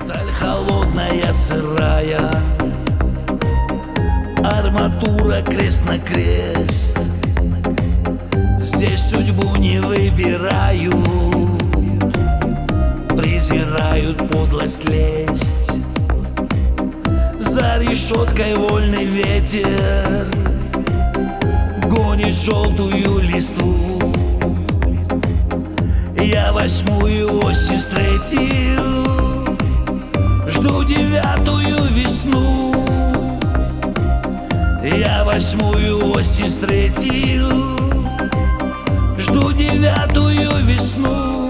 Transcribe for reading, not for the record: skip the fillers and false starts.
Сталь холодная, сырая, арматура крест-накрест. Здесь судьбу не выбирают, презирают подлость, лесть. За решеткой вольный ветер гонит желтую листву. Я 8-ю осень встретил, жду 9-ю весну. Я 8-ю осень встретил, жду 9-ю весну.